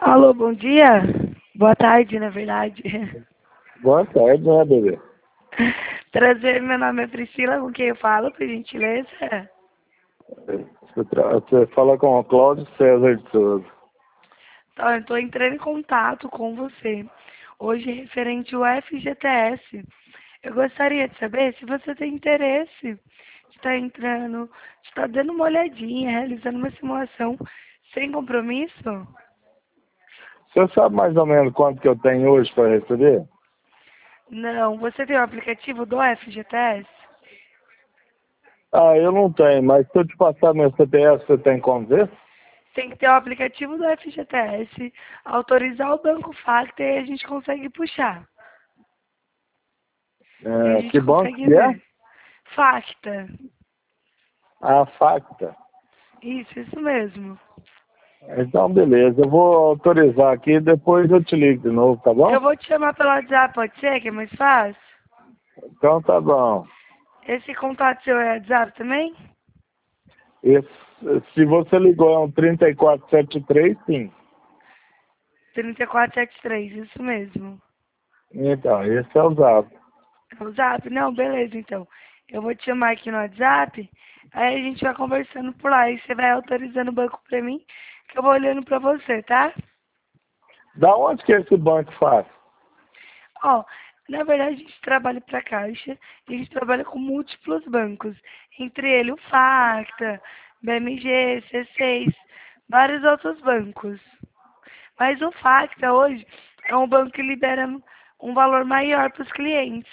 Alô, bom dia? Boa tarde, na verdade. Boa tarde, né, bebê? Prazer, meu nome é Priscila, com quem eu falo, por gentileza? Você fala com o Cláudio César de Souza. Então, eu estou entrando em contato com você, hoje referente ao FGTS. Eu gostaria de saber se você tem interesse de estar entrando, de estar dando uma olhadinha, realizando uma simulação sem compromisso? Você sabe mais ou menos quanto que eu tenho hoje para receber? Não, você tem o aplicativo do FGTS? Ah, eu não tenho, mas se eu te passar meu CPF, você tem como ver? Tem que ter o aplicativo do FGTS, autorizar o Banco Facta e a gente consegue puxar. E a Que gente banco consegue que é? ver. Facta. A Facta. Isso mesmo. Então, beleza. Eu vou autorizar aqui e depois eu te ligo de novo, tá bom? Eu vou te chamar pelo WhatsApp, pode ser? Que é mais fácil? Então tá bom. Esse contato seu é WhatsApp também? Esse, se você ligou é um 3473, sim. 3473, isso mesmo. Então, esse é o Zap. É o Zap? Não, beleza, então. Eu vou te chamar aqui no WhatsApp, aí a gente vai conversando por lá. E você vai autorizando o banco pra mim, que eu vou olhando pra você, tá? Da onde que esse banco faz? Ó, na verdade a gente trabalha para a Caixa e a gente trabalha com múltiplos bancos, entre eles o Facta, BMG, C6, vários outros bancos. Mas o Facta hoje é um banco que libera um valor maior para os clientes,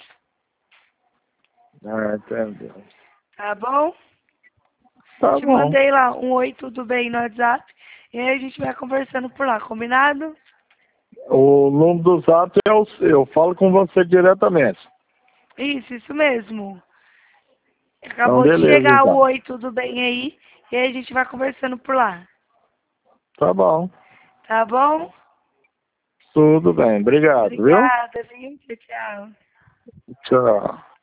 Ah, entendi. tá bom? Tá Te bom. mandei lá um oi, tudo bem no WhatsApp e aí a gente vai conversando por lá, combinado? O número do Zap é o seu. Eu falo com você diretamente. Isso mesmo. Então, Acabou de beleza, chegar o então. oi, tudo bem aí e aí a gente vai conversando por lá. Tá bom. Tá bom? Tudo bem. Obrigado, viu? Obrigada, viu? Tchau, tchau. Tchau.